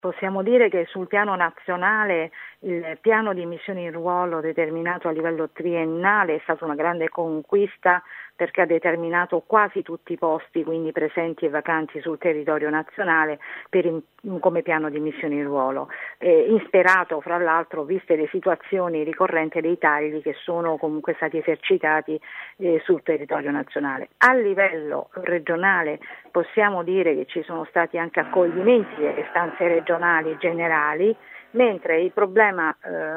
Possiamo dire che sul piano nazionale il piano di immissioni in ruolo determinato a livello triennale è stata una grande conquista perché ha determinato quasi tutti i posti quindi presenti e vacanti sul territorio nazionale come piano di immissioni in ruolo, insperato fra l'altro viste le situazioni ricorrenti dei tagli che sono comunque stati esercitati sul territorio nazionale. A livello regionale possiamo dire che ci sono stati anche accoglimenti delle istanze regionali generali, mentre il problema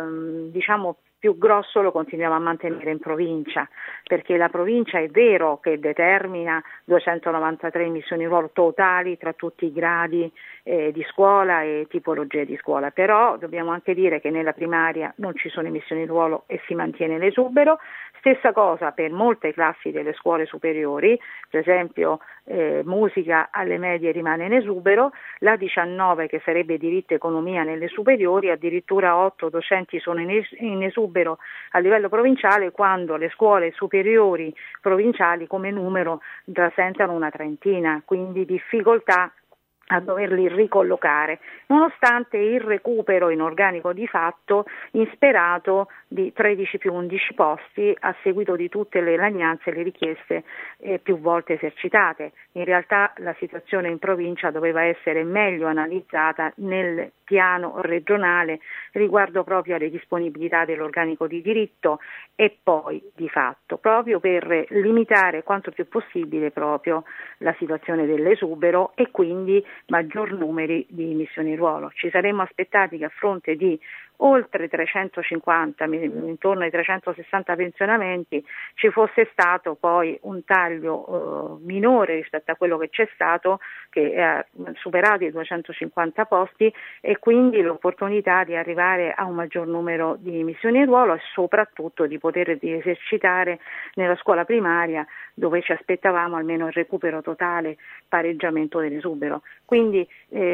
più grosso lo continuiamo a mantenere in provincia, perché la provincia è vero che determina 293 immissioni in ruolo totali tra tutti i gradi di scuola e tipologie di scuola, però dobbiamo anche dire che nella primaria non ci sono immissioni in ruolo e si mantiene l'esubero. Stessa cosa per molte classi delle scuole superiori, per esempio musica alle medie rimane in esubero, la 19 che sarebbe diritto e economia nelle superiori, addirittura 8 docenti sono in esubero a livello provinciale, quando le scuole superiori provinciali come numero rasentano una trentina, quindi difficoltà a doverli ricollocare, nonostante il recupero in organico di fatto insperato di 13 più 11 posti a seguito di tutte le lagnanze e le richieste più volte esercitate. In realtà la situazione in provincia doveva essere meglio analizzata nel piano regionale riguardo proprio alle disponibilità dell'organico di diritto e poi di fatto, proprio per limitare quanto più possibile proprio la situazione dell'esubero e quindi maggior numeri di immissioni in ruolo. Ci saremmo aspettati che a fronte di oltre 350, intorno ai 360 pensionamenti, ci fosse stato poi un taglio minore rispetto a quello che c'è stato, che ha superato i 250 posti, e quindi l'opportunità di arrivare a un maggior numero di immissioni in ruolo e soprattutto di poter esercitare nella scuola primaria, dove ci aspettavamo almeno il recupero totale, pareggiamento dell'esubero. Quindi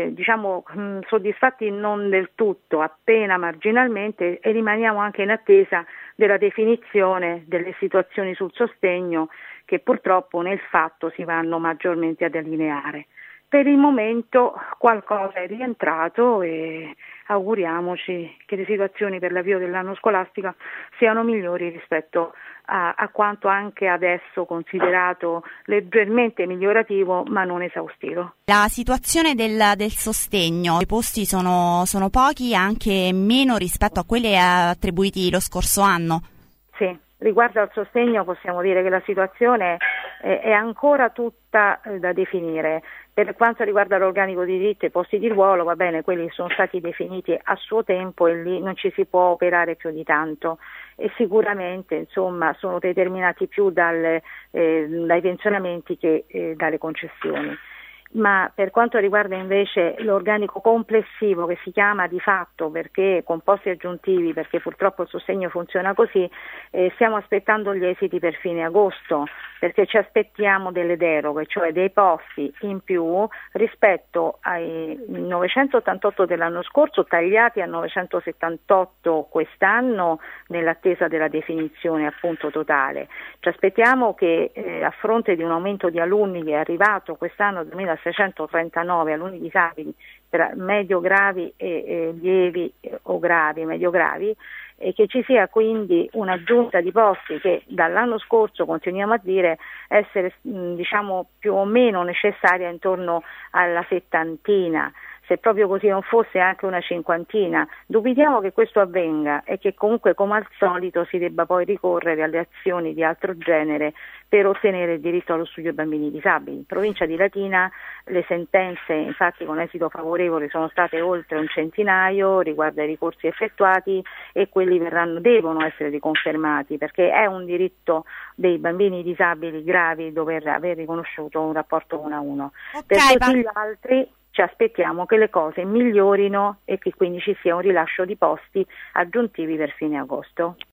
soddisfatti non del tutto, appena marginalmente, e rimaniamo anche in attesa della definizione delle situazioni sul sostegno che purtroppo nel fatto si vanno maggiormente a delineare. Per il momento qualcosa è rientrato e auguriamoci che le situazioni per l'avvio dell'anno scolastico siano migliori rispetto a quanto anche adesso considerato leggermente migliorativo ma non esaustivo. La situazione del sostegno, i posti sono pochi, anche meno rispetto a quelli attribuiti lo scorso anno. Sì, riguardo al sostegno possiamo dire che la situazione è ancora tutta da definire. Per quanto riguarda l'organico di diritto e i posti di ruolo, va bene, quelli sono stati definiti a suo tempo e lì non ci si può operare più di tanto e sicuramente sono determinati più dai pensionamenti che dalle concessioni. Ma per quanto riguarda invece l'organico complessivo, che si chiama di fatto perché con posti aggiuntivi, perché purtroppo il sostegno funziona così, stiamo aspettando gli esiti per fine agosto, perché ci aspettiamo delle deroghe, cioè dei posti in più rispetto ai 988 dell'anno scorso, tagliati a 978 quest'anno nell'attesa della definizione appunto totale. Ci aspettiamo che a fronte di un aumento di alunni che è arrivato quest'anno 2639 alunni disabili tra medio gravi e lievi o gravi, medio gravi, e che ci sia quindi un'aggiunta di posti che dall'anno scorso continuiamo a dire essere più o meno necessaria intorno alla settantina. Se proprio così non fosse anche una cinquantina, dubitiamo che questo avvenga e che comunque come al solito si debba poi ricorrere alle azioni di altro genere per ottenere il diritto allo studio ai bambini disabili. In provincia di Latina le sentenze infatti con esito favorevole sono state oltre un centinaio riguardo ai ricorsi effettuati e quelli devono essere riconfermati perché è un diritto dei bambini disabili gravi dover aver riconosciuto un rapporto 1-1. Per tutti gli altri ci aspettiamo che le cose migliorino e che quindi ci sia un rilascio di posti aggiuntivi per fine agosto.